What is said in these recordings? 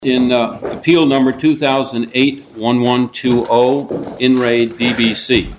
In appeal number 2008-1120, In Re DBC.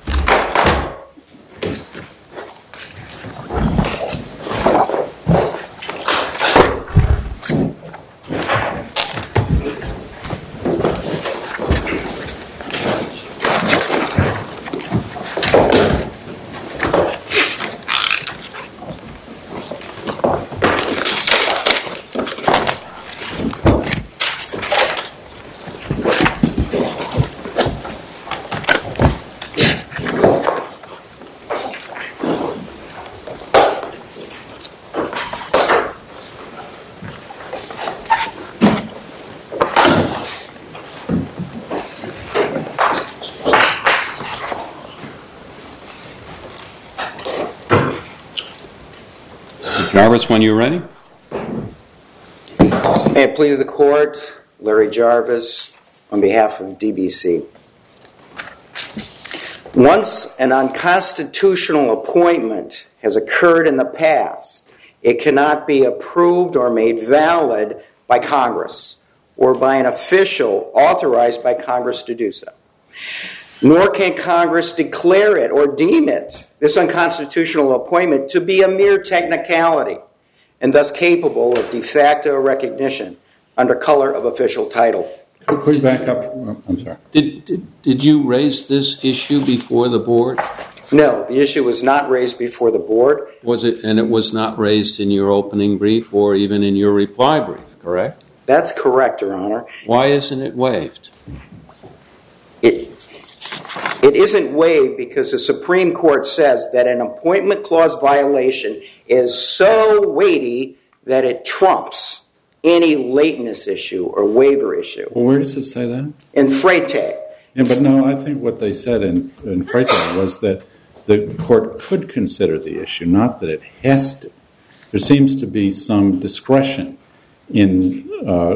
Jarvis, when you're ready. May it please the court, Larry Jarvis, on behalf of DBC. Once an unconstitutional appointment has occurred in the past, it cannot be approved or made valid by Congress or by an official authorized by Congress to do so. Nor can Congress declare it or deem it, this unconstitutional appointment, to be a mere technicality and thus capable of de facto recognition under color of official title. Could you back up? I'm sorry. Did you raise this issue before the board? No, the issue was not raised before the board. Was it? And it was not raised in your opening brief or even in your reply brief, correct? That's correct, Your Honor. Why isn't it waived? It isn't waived because the Supreme Court says that an appointment clause violation is so weighty that it trumps any lateness issue or waiver issue. Well, where does it say that? In Freytag. Yeah, but no, I think what they said in Freytag was that the court could consider the issue, not that it has to. There seems to be some discretion in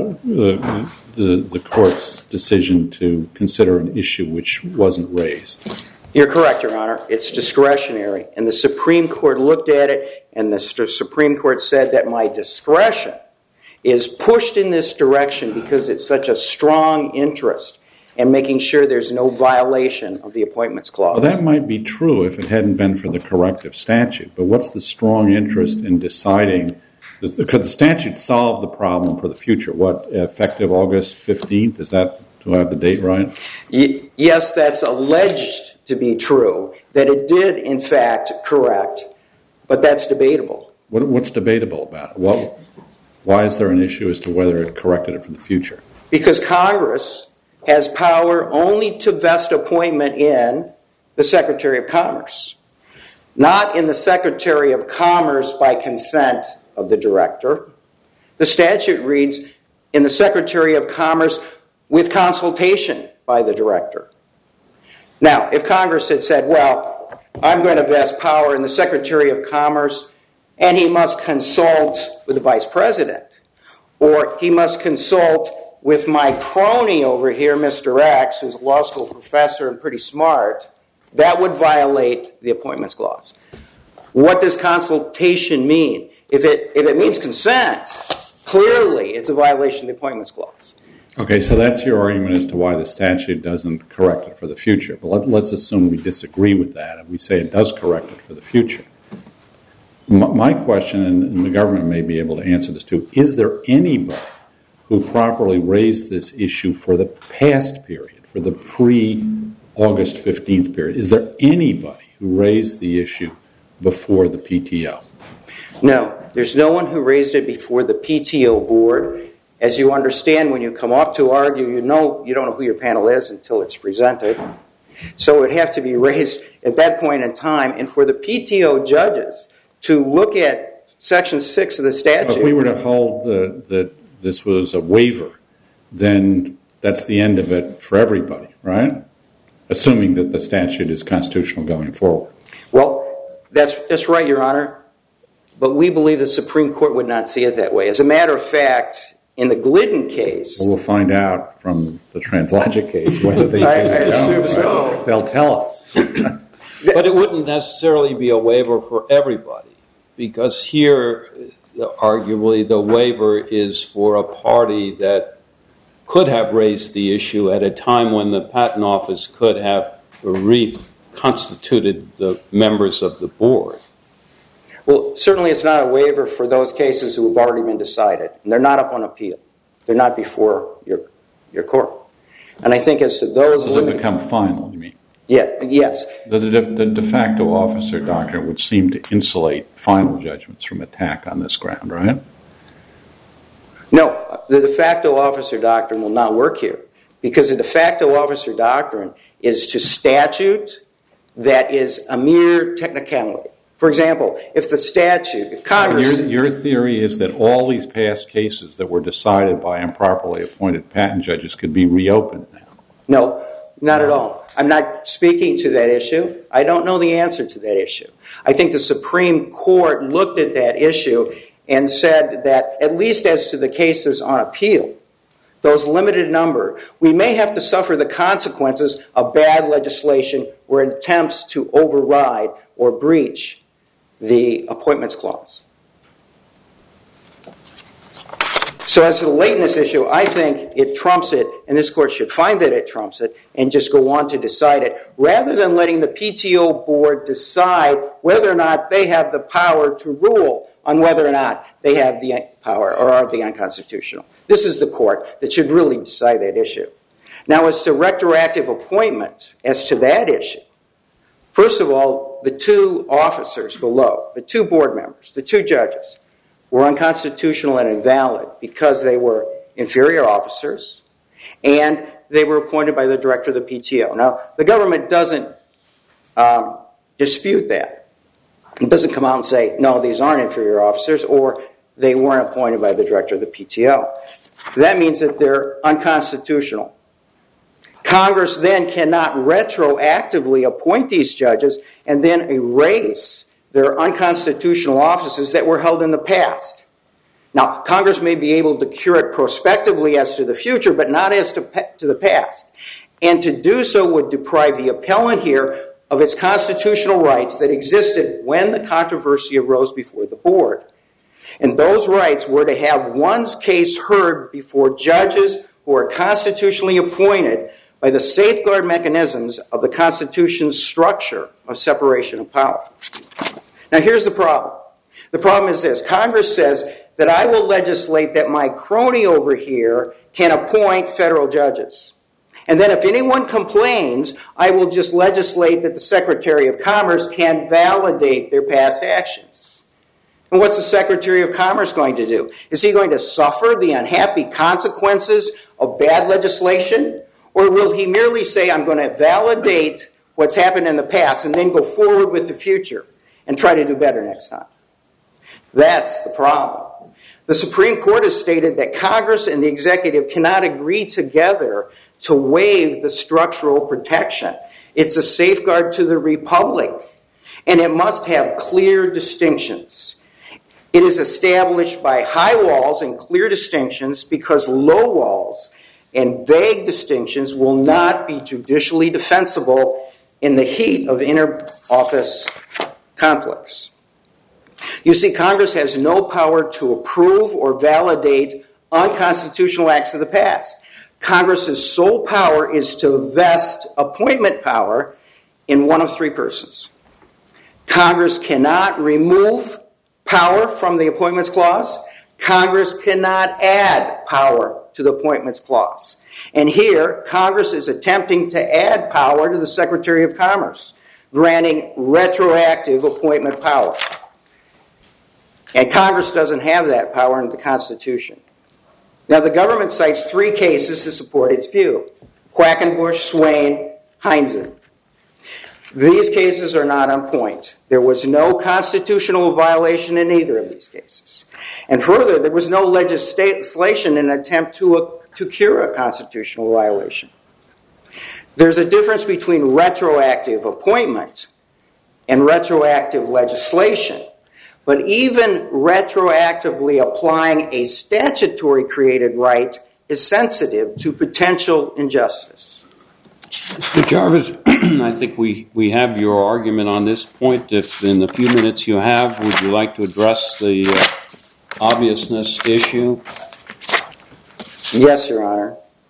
the court's decision to consider an issue which wasn't raised. You're correct, Your Honor. It's discretionary. And the Supreme Court looked at it, and the Supreme Court said that my discretion is pushed in this direction because it's such a strong interest in making sure there's no violation of the appointments clause. Well, that might be true if it hadn't been for the corrective statute. But what's the strong interest in deciding? Could the statute solve the problem for the future? What, effective August 15th? Is that, do I have the date right? Yes, that's alleged to be true, that it did, in fact, correct, but that's debatable. What's debatable about it? Why is there an issue as to whether it corrected it for the future? Because Congress has power only to vest appointment in the Secretary of Commerce, not in the Secretary of Commerce by consent of the director. The statute reads, in the Secretary of Commerce with consultation by the director. Now, if Congress had said, well, I'm going to vest power in the Secretary of Commerce and he must consult with the Vice President, or he must consult with my crony over here, Mr. X, who's a law school professor and pretty smart, that would violate the appointments clause. What does consultation mean? If it means consent, clearly it's a violation of the appointments clause. Okay, so that's your argument as to why the statute doesn't correct it for the future. But let's assume we disagree with that and we say it does correct it for the future. My question, and the government may be able to answer this too, is there anybody who properly raised this issue for the past period, for the pre-August 15th period? Is there anybody who raised the issue before the PTO? No, there's no one who raised it before the PTO board. As you understand, when you come up to argue, you don't know who your panel is until it's presented. So it would have to be raised at that point in time. And for the PTO judges to look at Section 6 of the statute... If we were to hold that this was a waiver, then that's the end of it for everybody, right? Assuming that the statute is constitutional going forward. Well, that's right, Your Honor. But we believe the Supreme Court would not see it that way. As a matter of fact, in the Glidden case... Well, we'll find out from the Translogic case whether they I assume so. Right? They'll tell us. But it wouldn't necessarily be a waiver for everybody, because here, arguably, the waiver is for a party that could have raised the issue at a time when the Patent Office could have reconstituted the members of the board. Well, certainly it's not a waiver for those cases who have already been decided. And they're not up on appeal. They're not before your court. And I think as to those... Does it become final, you mean? Yeah, yes. The de facto officer doctrine would seem to insulate final judgments from attack on this ground, right? No, the de facto officer doctrine will not work here, because the de facto officer doctrine is to statute that is a mere technicality. For example, if the statute, if Congress... Your theory is that all these past cases that were decided by improperly appointed patent judges could be reopened now? No, not at all. I'm not speaking to that issue. I don't know the answer to that issue. I think the Supreme Court looked at that issue and said that, at least as to the cases on appeal, those limited number, we may have to suffer the consequences of bad legislation or attempts to override or breach the Appointments Clause. So as to the lateness issue, I think it trumps it, and this court should find that it trumps it and just go on to decide it, rather than letting the PTO board decide whether or not they have the power to rule on whether or not they have the power or are they unconstitutional. This is the court that should really decide that issue. Now, as to retroactive appointment, as to that issue, first of all, the two officers below, the two board members, the two judges, were unconstitutional and invalid because they were inferior officers and they were appointed by the director of the PTO. Now, the government doesn't dispute that. It doesn't come out and say, no, these aren't inferior officers, or they weren't appointed by the director of the PTO. That means that they're unconstitutional. Congress then cannot retroactively appoint these judges and then erase their unconstitutional offices that were held in the past. Now, Congress may be able to cure it prospectively as to the future, but not as to the past. And to do so would deprive the appellant here of its constitutional rights that existed when the controversy arose before the board. And those rights were to have one's case heard before judges who are constitutionally appointed by the safeguard mechanisms of the Constitution's structure of separation of power. Now, here's the problem. The problem is this. Congress says that I will legislate that my crony over here can appoint federal judges. And then if anyone complains, I will just legislate that the Secretary of Commerce can validate their past actions. And what's the Secretary of Commerce going to do? Is he going to suffer the unhappy consequences of bad legislation? Or will he merely say, I'm going to validate what's happened in the past and then go forward with the future and try to do better next time? That's the problem. The Supreme Court has stated that Congress and the executive cannot agree together to waive the structural protection. It's a safeguard to the republic, and it must have clear distinctions. It is established by high walls and clear distinctions because low walls and vague distinctions will not be judicially defensible in the heat of inter-office conflicts. You see, Congress has no power to approve or validate unconstitutional acts of the past. Congress's sole power is to vest appointment power in one of three persons. Congress cannot remove power from the Appointments Clause. Congress cannot add power to the Appointments Clause. And here, Congress is attempting to add power to the Secretary of Commerce, granting retroactive appointment power. And Congress doesn't have that power in the Constitution. Now, the government cites three cases to support its view: Quackenbush, Swain, Heinzen. These cases are not on point. There was no constitutional violation in either of these cases. And further, there was no legislation in an attempt to cure a constitutional violation. There's a difference between retroactive appointment and retroactive legislation. But even retroactively applying a statutory created right is sensitive to potential injustice. Mr. Jarvis, I think we have your argument on this point. If in the few minutes you have, would you like to address the obviousness issue? Yes, Your Honor.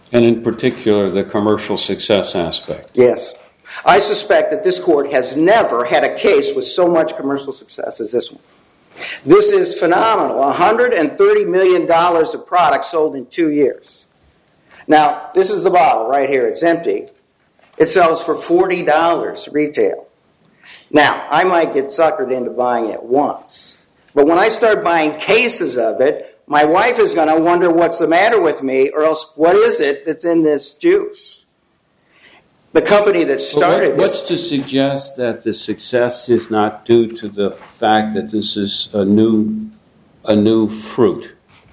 And in particular, the commercial success aspect. Yes. I suspect that this court has never had a case with so much commercial success as this one. This is phenomenal. $130 million of product sold in 2 years. Now, this is the bottle right here. It's empty. It sells for $40 retail. Now, I might get suckered into buying it once. But when I start buying cases of it, my wife is going to wonder what's the matter with me, or else what is it that's in this juice? The company that started this... What's to suggest that the success is not due to the fact that this is a new fruit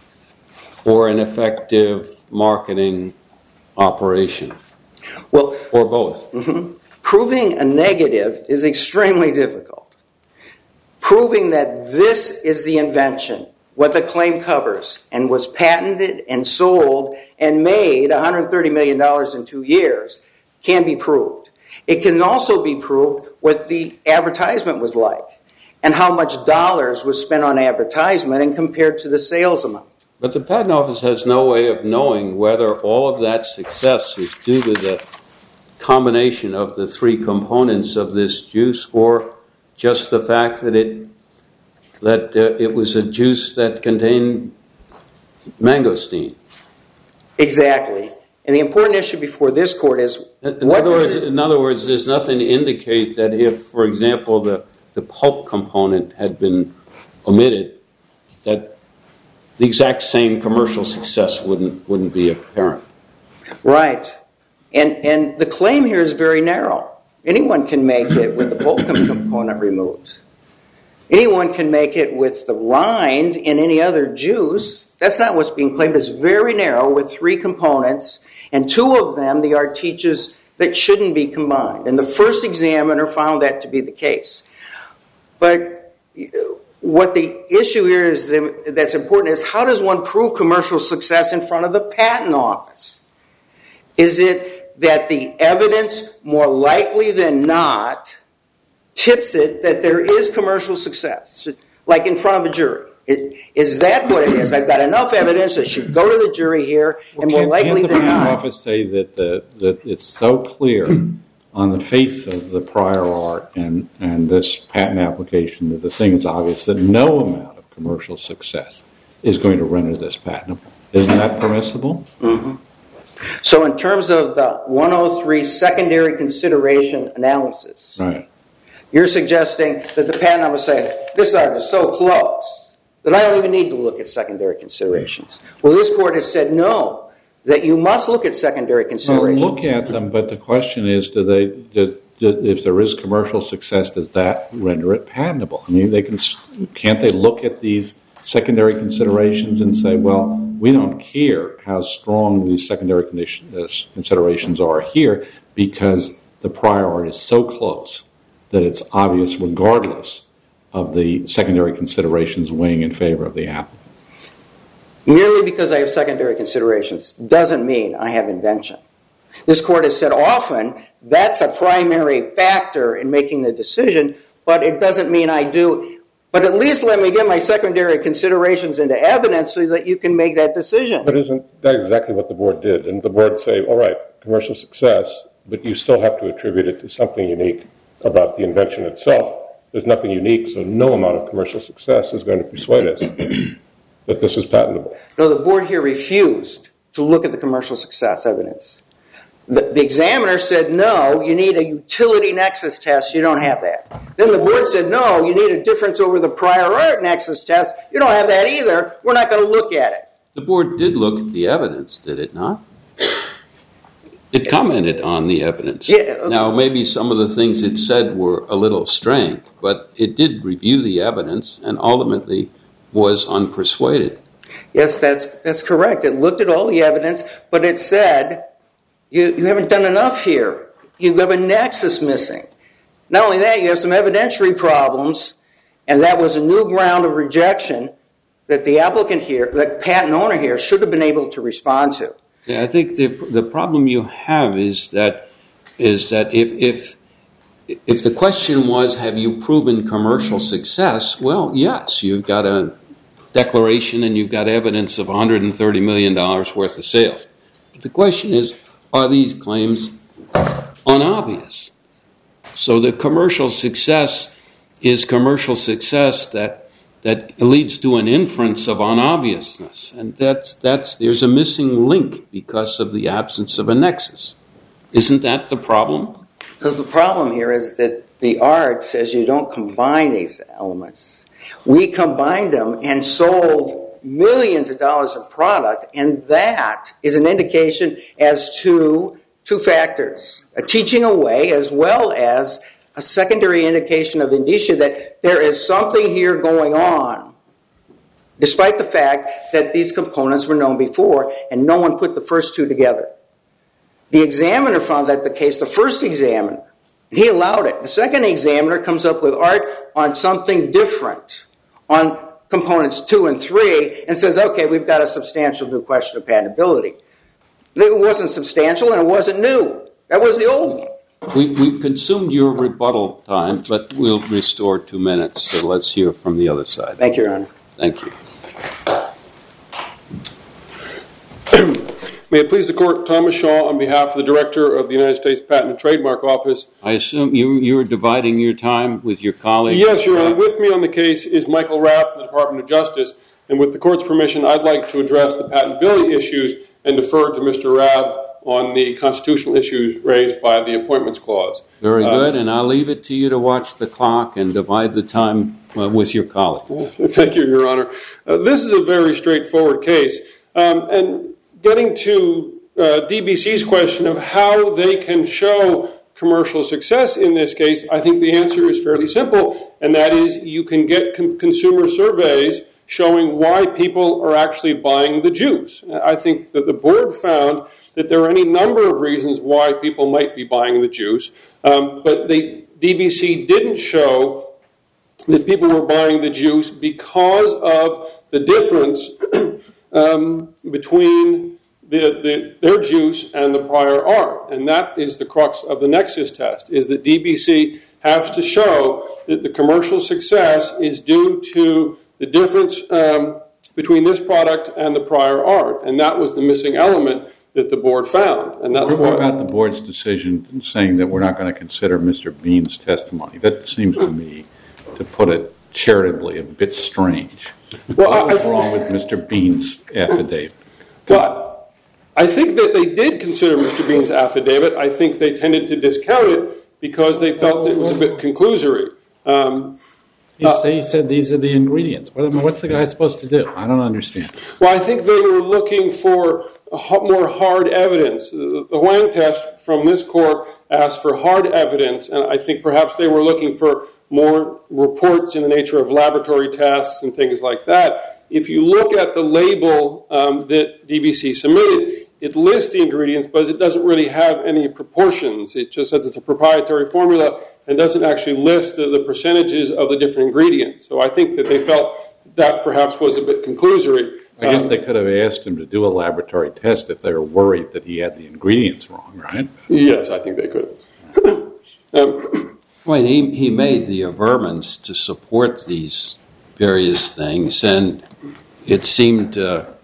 or an effective marketing operation? Well, or both? Mm-hmm. Proving a negative is extremely difficult. Proving that this is the invention, what the claim covers, and was patented and sold and made $130 million in 2 years can be proved. It can also be proved what the advertisement was like and how much dollars was spent on advertisement and compared to the sales amount. But the Patent Office has no way of knowing whether all of that success is due to the combination of the three components of this juice or just the fact that it was a juice that contained mangosteen. Exactly. And the important issue before this court is... In other words, there's nothing to indicate that if, for example, the pulp component had been omitted, that the exact same commercial success wouldn't be apparent. Right. And the claim here is very narrow. Anyone can make it with the pulp component removed. Anyone can make it with the rind in any other juice. That's not what's being claimed. It's very narrow with three components, and two of them the art teaches that shouldn't be combined. And the first examiner found that to be the case. But what the issue here is that's important is how does one prove commercial success in front of the Patent Office? Is it that the evidence, more likely than not, tips it that there is commercial success, like in front of a jury? Is that what it is? I've got enough evidence that should go to the jury here, and more likely than not... Can't the Patent Office say that it's so clear on the face of the prior art and this patent application that the thing is obvious that no amount of commercial success is going to render this patentable? Isn't that permissible? Mm-hmm. So in terms of the 103 secondary consideration analysis, right, you're suggesting that the Patent Office say, this art is so close that I don't even need to look at secondary considerations. Well, this court has said no, that you must look at secondary considerations. Well, look at them, but the question is, if there is commercial success, does that render it patentable? I mean, can't they look at these secondary considerations and say, well, we don't care how strong these secondary considerations are here because the prior art is so close that it's obvious regardless of the secondary considerations weighing in favor of the applicant. Merely because I have secondary considerations doesn't mean I have invention. This court has said often that's a primary factor in making the decision, but it doesn't mean I do. But at least let me get my secondary considerations into evidence so that you can make that decision. But isn't that exactly what the board did? Didn't the board say, all right, commercial success, but you still have to attribute it to something unique about the invention itself? There's nothing unique, so no amount of commercial success is going to persuade us that this is patentable. No, the board here refused to look at the commercial success evidence. The examiner said, no, you need a utility nexus test. You don't have that. Then the board said, no, you need a difference over the prior art nexus test. You don't have that either. We're not going to look at it. The board did look at the evidence, did it not? It commented on the evidence. Yeah, okay. Now, maybe some of the things it said were a little strange, but it did review the evidence and ultimately was unpersuaded. Yes, that's correct. It looked at all the evidence, but it said, you haven't done enough here. You have a nexus missing. Not only that, you have some evidentiary problems, and that was a new ground of rejection that the applicant here, the patent owner here, should have been able to respond to. Yeah, I think the problem you have is that if the question was, have you proven commercial success? Well, yes, you've got a declaration and you've got evidence of $130 million worth of sales. The question is, are these claims unobvious? So the commercial success is commercial success that leads to an inference of unobviousness. And there's a missing link because of the absence of a nexus. Isn't that the problem? Because the problem here is that the art says you don't combine these elements. We combined them and sold millions of dollars of product, and that is an indication as to two factors: a teaching away as well as a secondary indication of indicia that there is something here going on, despite the fact that these components were known before and no one put the first two together. The examiner found that the case, the first examiner, he allowed it. The second examiner comes up with art on something different, on components 2 and 3, and says, okay, we've got a substantial new question of patentability. It wasn't substantial and it wasn't new. That was the old one. We've consumed your rebuttal time, but we'll restore 2 minutes, so let's hear from the other side. Thank you, Your Honor. Thank you. May it please the Court, Thomas Shaw on behalf of the Director of the United States Patent and Trademark Office. I assume you were dividing your time with your colleague? Yes, Your Honor. With me on the case is Michael Rapp from the Department of Justice, and with the Court's permission, I'd like to address the patentability issues and defer to Mr. Rapp on the constitutional issues raised by the Appointments Clause. Very good, and I'll leave it to you to watch the clock and divide the time with your colleague. Thank you, Your Honor. This is a very straightforward case. And getting to DBC's question of how they can show commercial success in this case, I think the answer is fairly simple, and that is you can get consumer surveys showing why people are actually buying the juice. I think that the board found that there are any number of reasons why people might be buying the juice, but DBC didn't show that people were buying the juice because of the difference between their juice and the prior art. And that is the crux of the nexus test, is that DBC has to show that the commercial success is due to the difference between this product and the prior art. And that was the missing element that the board found. And that's what about the board's decision saying that we're not going to consider Mr. Bean's testimony? That seems to me, to put it charitably, a bit strange. Well, what was wrong with Mr. Bean's affidavit? Well, I think that they did consider Mr. Bean's affidavit. I think they tended to discount it because they felt it was a bit conclusory. He said these are the ingredients. What's the guy supposed to do? I don't understand. Well, I think they were looking for more hard evidence. The Huang test from this court asked for hard evidence, and I think perhaps they were looking for more reports in the nature of laboratory tests and things like that. If you look at the label that DBC submitted, it lists the ingredients, but it doesn't really have any proportions. It just says it's a proprietary formula and doesn't actually list the percentages of the different ingredients. So I think that they felt that perhaps was a bit conclusory. I guess they could have asked him to do a laboratory test if they were worried that he had the ingredients wrong, right? Yes, I think they could have. Well, he made the averments to support these various things, and it seemed that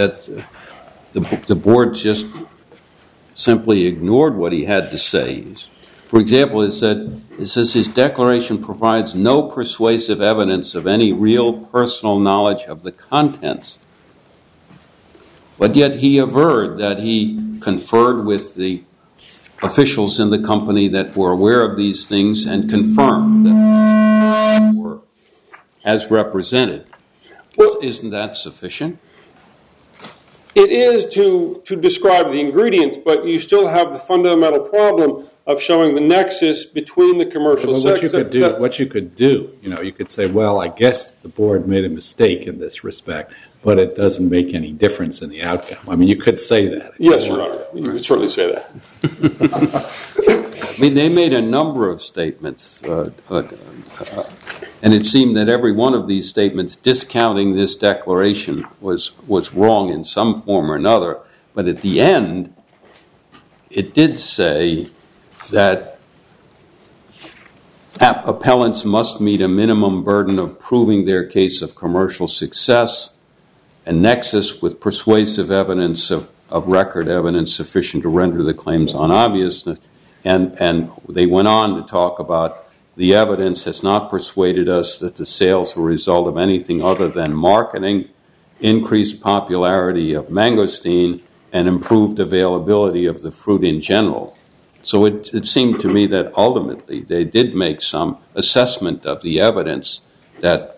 the board just simply ignored what he had to say. For example, it says his declaration provides no persuasive evidence of any real personal knowledge of the contents. But yet he averred that he conferred with the officials in the company that were aware of these things and confirmed that they were as represented. Well, isn't that sufficient? It is to describe the ingredients, but you still have the fundamental problem of showing the nexus between the commercial sector. What you could do, you could say, well, I guess the board made a mistake in this respect, but it doesn't make any difference in the outcome. I mean, you could say that. Yes, Your Honor. You could certainly say that. I mean, they made a number of statements, and it seemed that every one of these statements discounting this declaration was wrong in some form or another. But at the end, it did say that appellants must meet a minimum burden of proving their case of commercial success and nexus with persuasive evidence of of record evidence sufficient to render the claims unobvious. And they went on to talk about the evidence has not persuaded us that the sales were a result of anything other than marketing, increased popularity of mangosteen, and improved availability of the fruit in general. So it seemed to me that ultimately they did make some assessment of the evidence that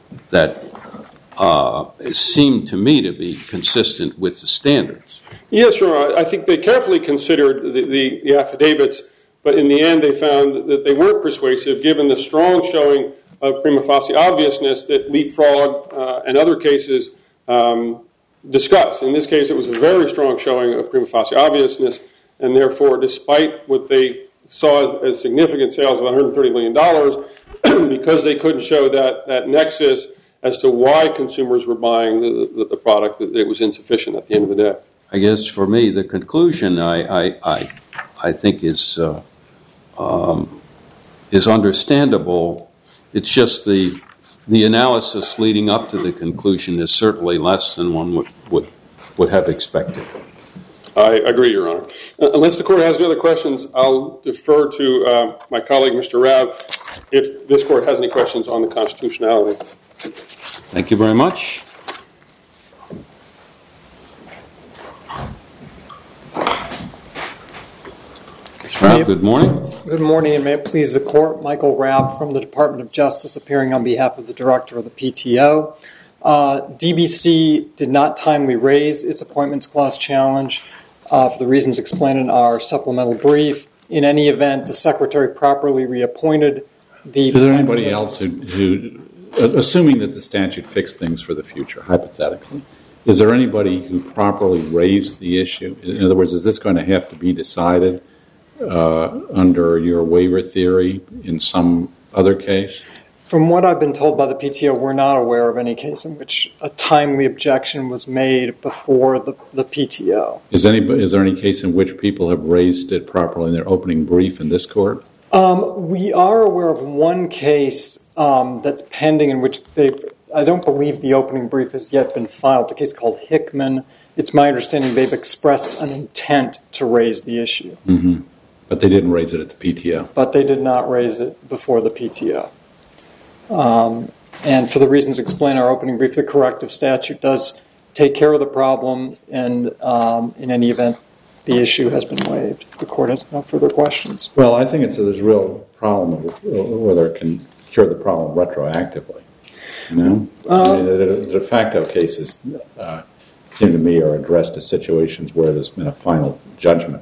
seemed to me to be consistent with the standards. Yes, sure. I think they carefully considered the affidavits, but in the end they found that they weren't persuasive given the strong showing of prima facie obviousness that Leapfrog and other cases discuss. In this case, it was a very strong showing of prima facie obviousness, and therefore, despite what they saw as significant sales of $130 million, because they couldn't show that nexus as to why consumers were buying the product, that it was insufficient at the end of the day. I guess for me, the conclusion I think is understandable. It's just the analysis leading up to the conclusion is certainly less than one would have expected. I agree, Your Honor. Unless the court has any other questions, I'll defer to my colleague, Mr. Rabb, if this court has any questions on the constitutionality. Thank you very much. Mr. Rabb, good morning. Good morning, and may it please the court. Michael Rabb from the Department of Justice, appearing on behalf of the director of the PTO. DBC did not timely raise its Appointments Clause challenge for the reasons explained in our supplemental brief. In any event, the Secretary properly reappointed the... Is there anybody else who, assuming that the statute fixed things for the future, hypothetically, is there anybody who properly raised the issue? In other words, is this going to have to be decided under your waiver theory in some other case? From what I've been told by the PTO, we're not aware of any case in which a timely objection was made before the PTO. Is there any case in which people have raised it properly in their opening brief in this court? We are aware of one case that's pending in which I don't believe the opening brief has yet been filed. The case called Hickman. It's my understanding they've expressed an intent to raise the issue. Mm-hmm. But they didn't raise it at the PTO. But they did not raise it before the PTO. And for the reasons explained in our opening brief, the corrective statute does take care of the problem, and in any event, the issue has been waived. The court has no further questions. Well, I think there's a real problem with whether it can cure the problem retroactively. You know? The de facto cases seem to me are addressed as situations where there's been a final judgment,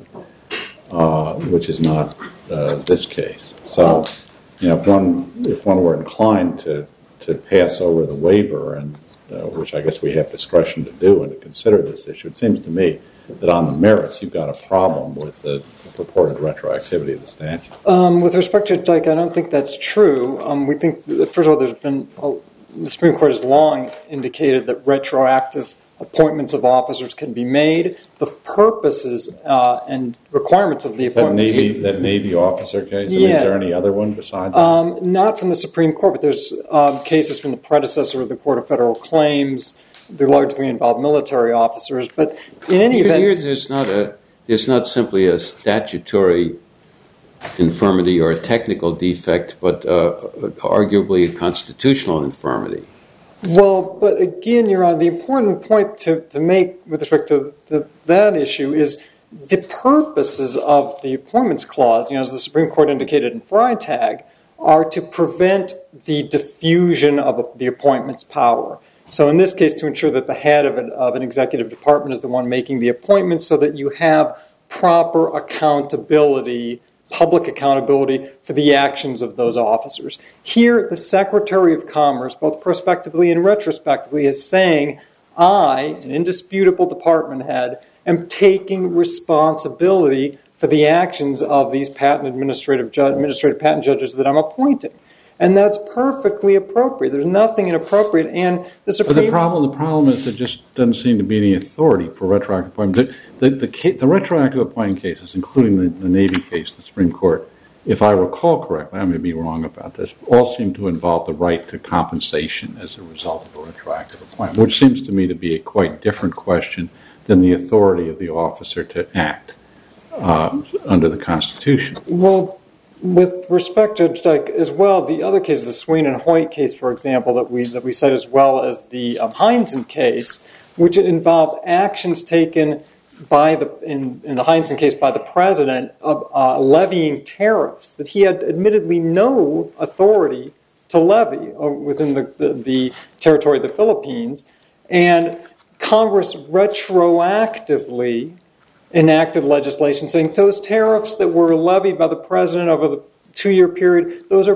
which is not this case. So, you know, if one were inclined to pass over the waiver, and which I guess we have discretion to do and to consider this issue, it seems to me that on the merits you've got a problem with the purported retroactivity of the statute. With respect to Dyke, I don't think that's true. We think, first of all, the Supreme Court has long indicated that retroactive appointments of officers can be made. The purposes and requirements of the appointment... That Navy officer case? Yeah. Is there any other one besides that? Not from the Supreme Court, but there's cases from the predecessor of the Court of Federal Claims. They're largely involved military officers. But in any event... Here there's not simply a statutory infirmity or a technical defect, but arguably a constitutional infirmity. Well, but again, Your Honor, the important point to make with respect to that issue is the purposes of the Appointments Clause, as the Supreme Court indicated in Freitag, are to prevent the diffusion of the appointment's power. So in this case, to ensure that the head of an executive department is the one making the appointment so that you have proper accountability, public accountability for the actions of those officers. Here, the Secretary of Commerce, both prospectively and retrospectively, is saying, I, an indisputable department head, am taking responsibility for the actions of these administrative patent judges that I'm appointing. And that's perfectly appropriate. There's nothing inappropriate. And the Supreme... But the problem is there just doesn't seem to be any authority for retroactive appointment. The retroactive appointing cases, including the Navy case in the Supreme Court, if I recall correctly, I may be wrong about this, all seem to involve the right to compensation as a result of a retroactive appointment, which seems to me to be a quite different question than the authority of the officer to act under the Constitution. Well, with respect to, like, as well, the other case, the Swain and Hoyt case, for example, that we cite, as well as the Heinzen case, which involved actions taken by in the Heinzen case by the president of levying tariffs that he had admittedly no authority to levy within the territory of the Philippines, and Congress retroactively enacted legislation saying those tariffs that were levied by the president over the 2-year period, those are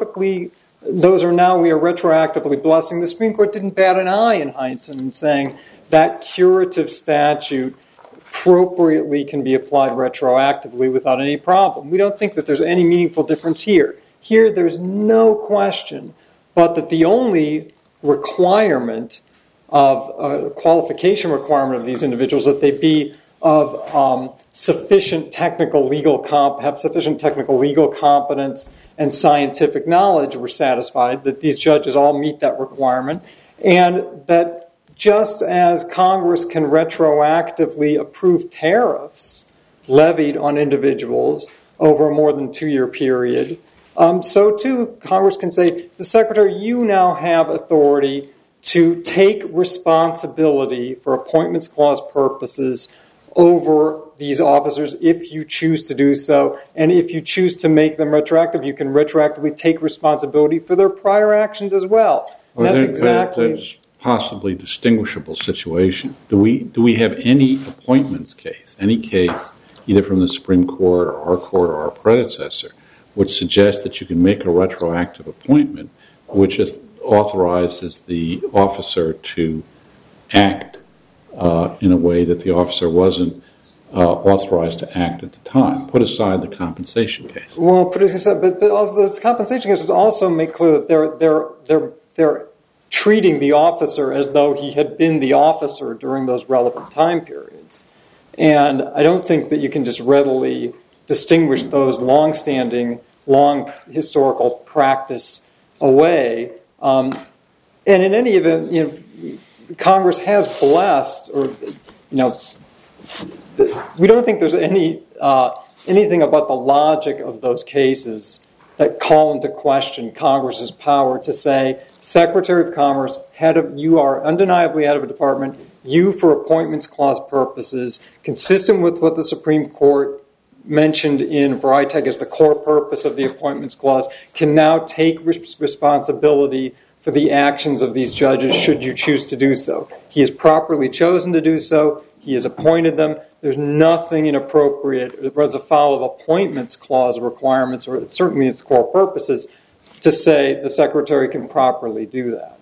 now we are retroactively blessing. The Supreme Court didn't bat an eye in Heinzen in saying that curative statute appropriately can be applied retroactively without any problem. We don't think that there's any meaningful difference here. Here, there's no question but that the only requirement of qualification requirement of these individuals that they be of sufficient technical legal competence and scientific knowledge were satisfied, that these judges all meet that requirement, and that just as Congress can retroactively approve tariffs levied on individuals over a more than 2-year period, so too Congress can say, the Secretary, you now have authority to take responsibility for Appointments Clause purposes over these officers if you choose to do so, and if you choose to make them retroactive, you can retroactively take responsibility for their prior actions as well. And that's exactly... There's possibly distinguishable situation. Do we have any appointments case, any case either from the Supreme Court or our predecessor, which suggests that you can make a retroactive appointment which authorizes the officer to act in a way that the officer wasn't authorized to act at the time? Put aside the compensation case. Well, put aside, but also those compensation cases also make clear that they're treating the officer as though he had been the officer during those relevant time periods. And I don't think that you can just readily distinguish those long historical practice away. And in any event, Congress has blessed, or we don't think there's anything about the logic of those cases that call into question Congress's power to say, Secretary of Commerce, you are undeniably head of a department. You, for Appointments Clause purposes, consistent with what the Supreme Court mentioned in Veritech as the core purpose of the Appointments Clause, can now take responsibility for the actions of these judges should you choose to do so. He has properly chosen to do so. He has appointed them. There's nothing inappropriate that runs afoul of Appointments Clause requirements, or certainly its core purposes, to say the Secretary can properly do that.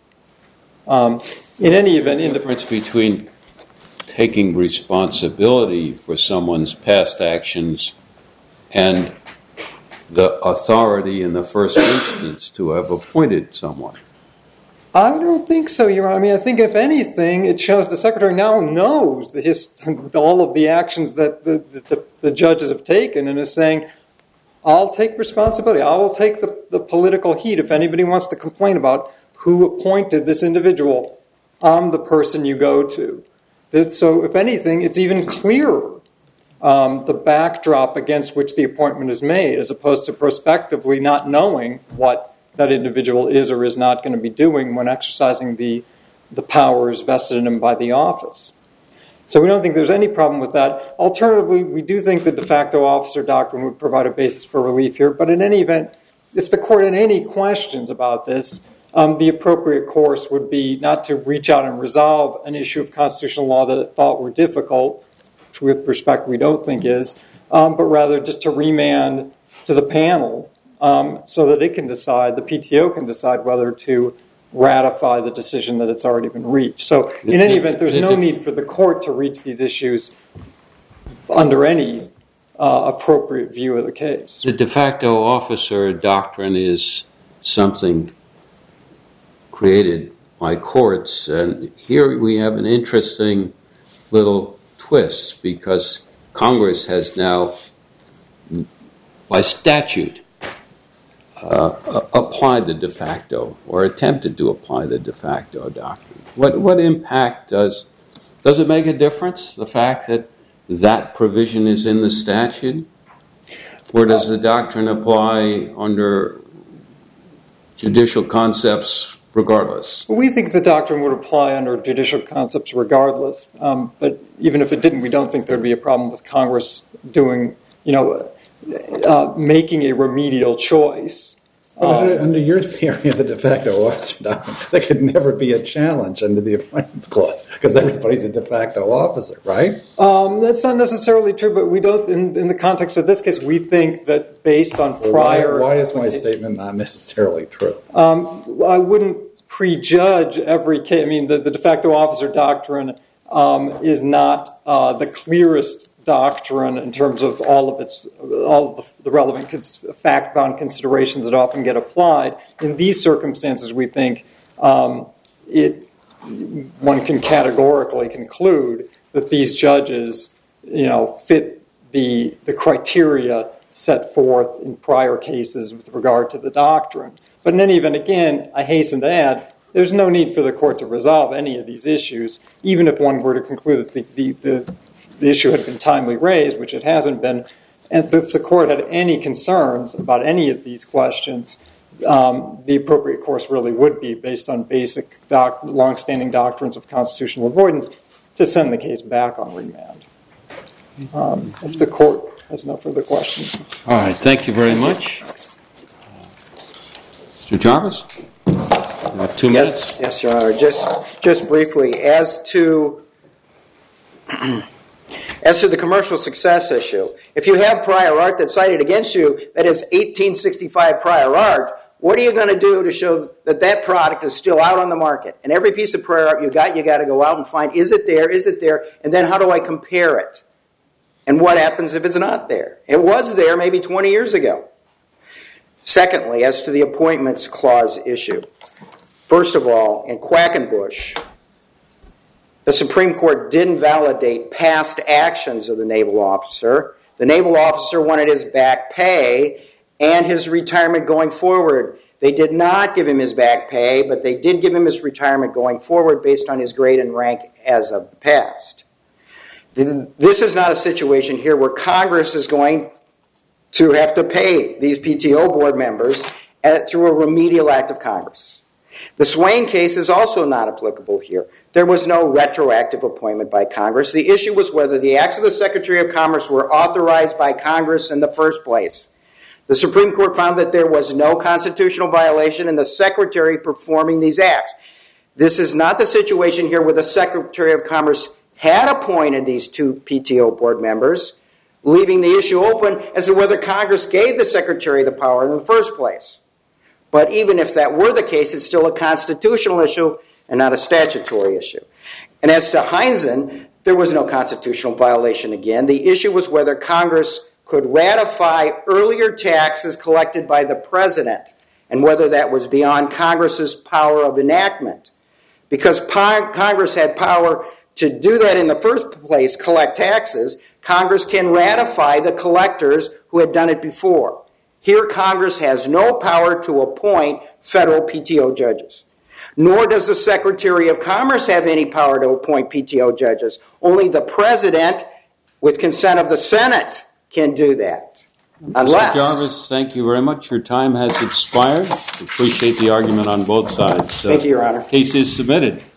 In any event, the difference between taking responsibility for someone's past actions and the authority in the first instance to have appointed someone. I don't think so, Your Honor. I mean, I think if anything, it shows the Secretary now knows all of the actions that the judges have taken and is saying, I'll take responsibility. I will take the political heat. If anybody wants to complain about who appointed this individual, I'm the person you go to. So if anything, it's even clearer the backdrop against which the appointment is made, as opposed to prospectively not knowing what that individual is or is not going to be doing when exercising the powers vested in him by the office. So we don't think there's any problem with that. Alternatively, we do think the de facto officer doctrine would provide a basis for relief here. But in any event, if the court had any questions about this, the appropriate course would be not to reach out and resolve an issue of constitutional law that it thought were difficult, which with respect we don't think is, but rather just to remand to the panel so that it can decide, the PTO can decide whether to ratify the decision that it's already been reached. So in any event, there's no need for the court to reach these issues under any appropriate view of the case. The de facto officer doctrine is something created by courts, and here we have an interesting little twist because Congress has now, by statute, applied the de facto or attempted to apply the de facto doctrine. What impact does Does it make a difference, the fact that that provision is in the statute? Or does the doctrine apply under judicial concepts regardless? We think the doctrine would apply under judicial concepts regardless. But even if it didn't, we don't think there would be a problem with Congress doing, making a remedial choice. Under your theory of the de facto officer doctrine, there could never be a challenge under the Appointments Clause because everybody's a de facto officer, right? That's not necessarily true, but we don't. In the context of this case, we think that based on prior. Why is my statement not necessarily true? I wouldn't prejudge every case. I mean, the de facto officer doctrine is not the clearest doctrine in terms of all of the relevant fact-bound considerations that often get applied. In these circumstances, we think one can categorically conclude that these judges, fit the criteria set forth in prior cases with regard to the doctrine. But in any event, again, I hasten to add, there's no need for the court to resolve any of these issues, even if one were to conclude that the issue had been timely raised, which it hasn't been. And if the court had any concerns about any of these questions, the appropriate course really would be, based on basic long-standing doctrines of constitutional avoidance, to send the case back on remand. If the court has no further questions. All right, thank you very much. Mr. Jarvis, you have 2 minutes. Yes, Your Honor. Just briefly, as to the commercial success issue, if you have prior art that's cited against you that is 1865 prior art, what are you going to do to show that that product is still out on the market? And every piece of prior art you got to go out and find, is it there, and then how do I compare it? And what happens if it's not there? It was there maybe 20 years ago. Secondly, as to the Appointments Clause issue, first of all, in Quackenbush, the Supreme Court didn't validate past actions of the naval officer. The naval officer wanted his back pay and his retirement going forward. They did not give him his back pay, but they did give him his retirement going forward based on his grade and rank as of the past. This is not a situation here where Congress is going to have to pay these PTO board members through a remedial act of Congress. The Swain case is also not applicable here. There was no retroactive appointment by Congress. The issue was whether the acts of the Secretary of Commerce were authorized by Congress in the first place. The Supreme Court found that there was no constitutional violation in the Secretary performing these acts. This is not the situation here where the Secretary of Commerce had appointed these 2 PTO board members, leaving the issue open as to whether Congress gave the Secretary the power in the first place. But even if that were the case, it's still a constitutional issue and not a statutory issue. And as to Heinzen, there was no constitutional violation again. The issue was whether Congress could ratify earlier taxes collected by the President and whether that was beyond Congress's power of enactment. Because Congress had power to do that in the first place, collect taxes, Congress can ratify the collectors who had done it before. Here, Congress has no power to appoint federal PTO judges. Nor does the Secretary of Commerce have any power to appoint PTO judges. Only the President, with consent of the Senate, can do that. Unless... Mr. Jarvis, thank you very much. Your time has expired. Appreciate the argument on both sides. Thank you, Your Honor. Case is submitted.